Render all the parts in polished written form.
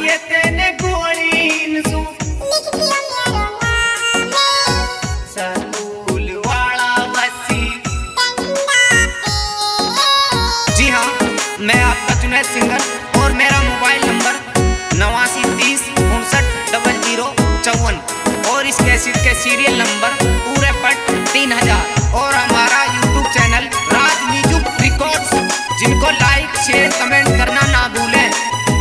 आइए तेने गोली सु सकूल वाला वसी। जी हाँ, मैं आपका जुनैद सिंगर और मेरा मोबाइल नंबर 8930 590054 और इस कैसेट के सीरियल नंबर पूरे पट 3000 और हमारा YouTube channel Raj music records, जिनको लाइक शेयर कमेंट करना ना भूलें।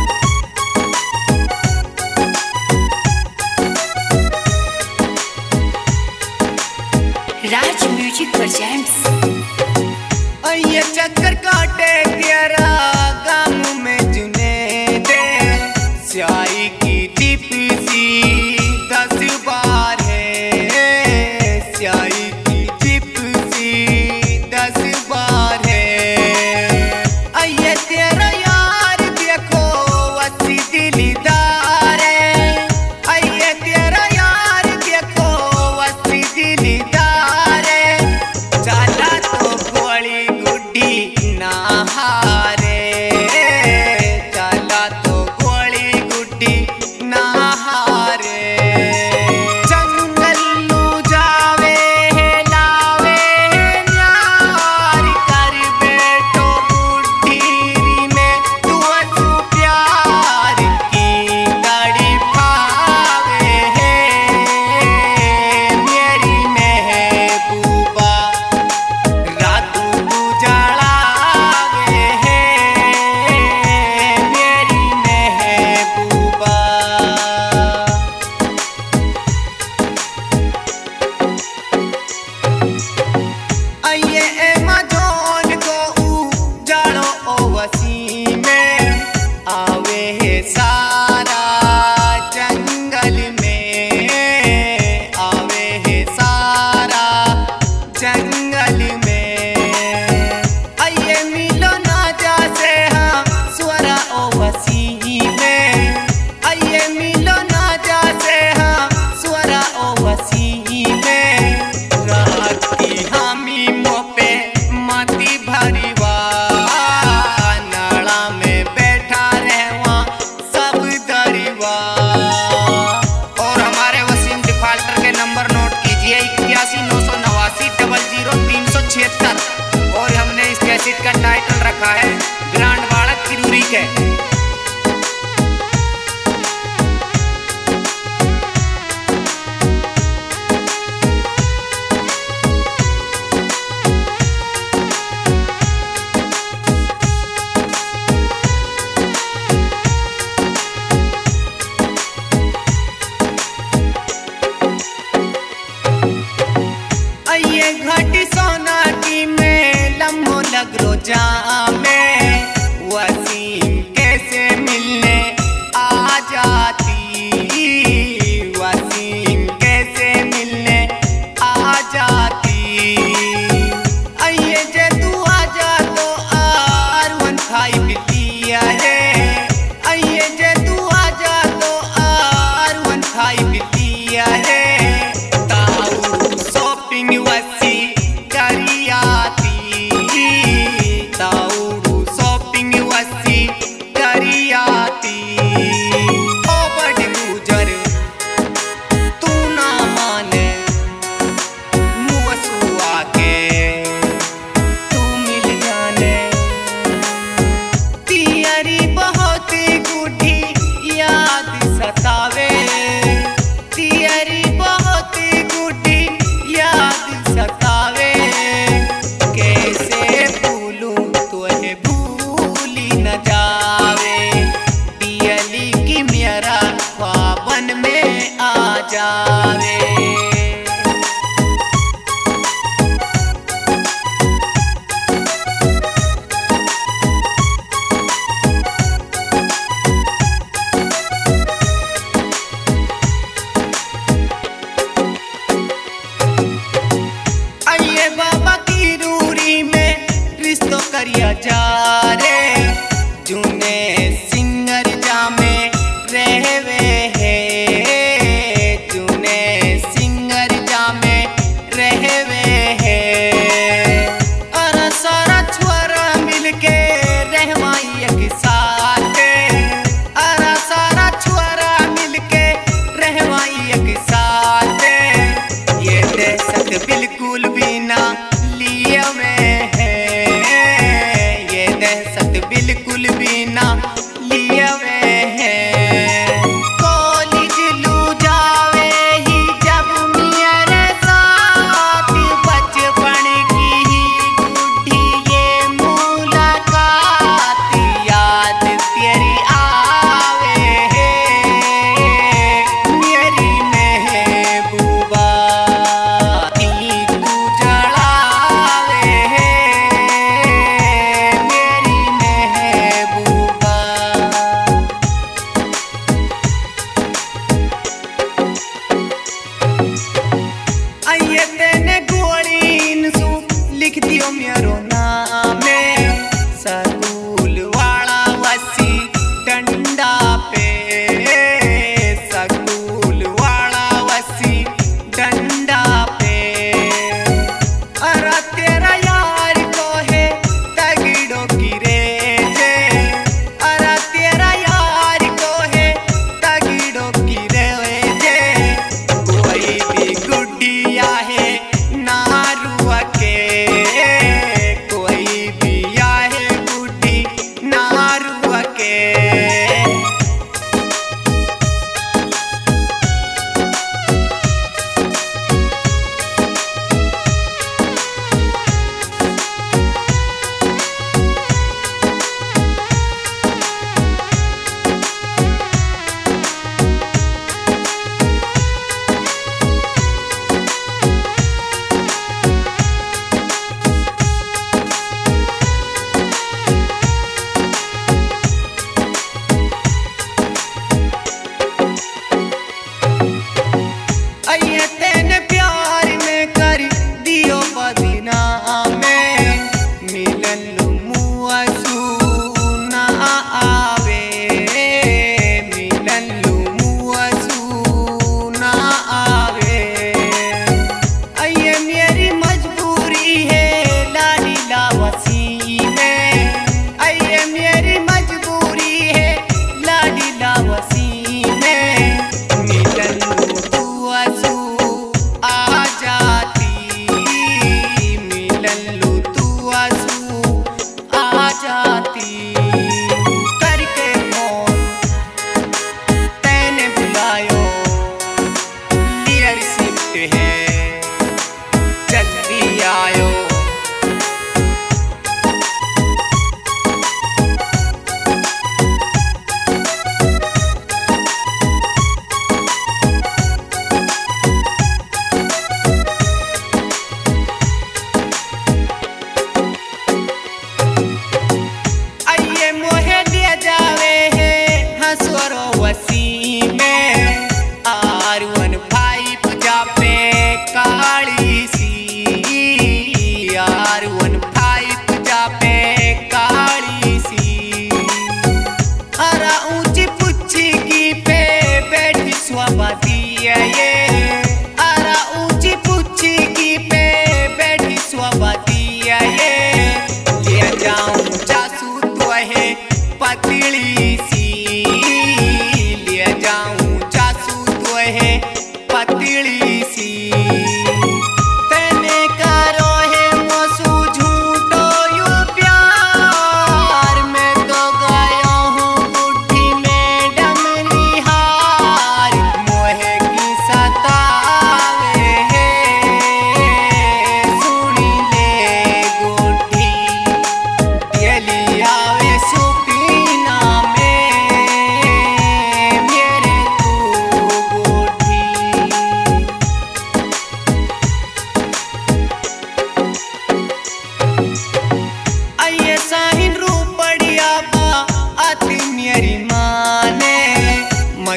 Raj music presents. ये चक्कर काटे तेरा गाँव में जुने दे स्याही की टिपसी 10 बार है, स्याही की टिपसी 10 बार है। ये तेरा यार देखो वसी दिलदार है, ये तेरा यार देखो वसी दिलदार है। चला तो गोली गुड्डी ना हारे, चला तो गोली गुड्डी ना हारे। जंगल लू जावे है लावे है न्यार कर बेटो बुढ़ी में तू असु प्यार की गाड़ी पावे है मेरी महबूबा रातू तू जलावे है मेरी महबूबा। आइए एमाजोन को उजाड़ो ओ वसी में आवे है सारा जंगल में, आवे है सारा जंगल में। आइए मिलो ना जैसे हम स्वरा ओ वसी में, आइए मिलो ना जैसे हम स्वरा ओ वसी में। रात की हामी मोपे माती भरीवा नाला में बैठा रहवा सब दरीवा। और हमारे वसीम डिफाल्टर के नंबर नोट कीजिए 81 989 00 376 और हमने इस कैसेट का टाइटल रखा है ग्रांड बालक किरूरी के। ये घाटी सोनाटी में लम्हो लगरो जामे वसीम के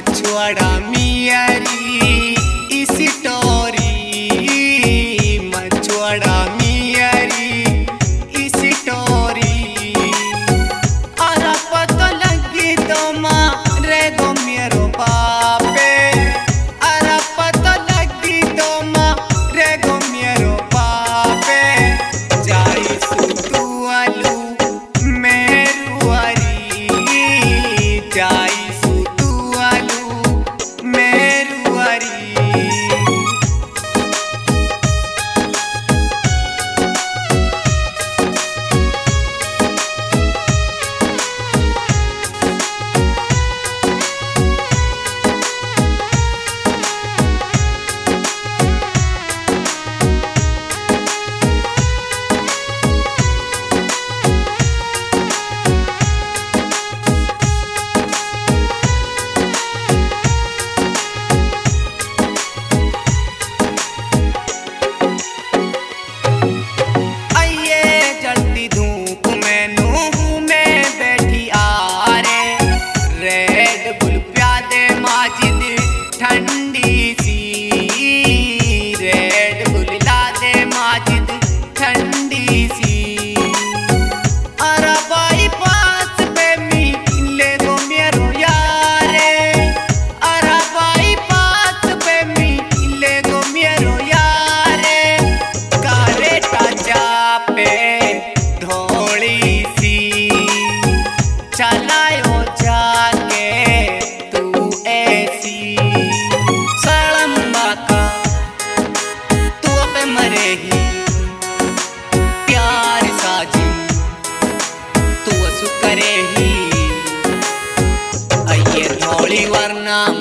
मछुआरा मियारी इस टोरी, मछुआरा मियारी इस टोरी। अरे पता लगी तो मारे गो मेरो बापे, अरे पता लगी तो मारे गो मेरो बापे। जाई सुतू आलू मेरुआरी, जाई ठंडी सी, रेड बुल ला दे माजिद ठंडी सी। अरे बाईपास पे मिले गो मेरो यारे, अरे बाईपास पे मिले गो मेरो यारे। कारे टाचा पे धोली सी चलायो जाके तू ऐसी। प्यार साजी तू असु करे ही, आइए धौली वरना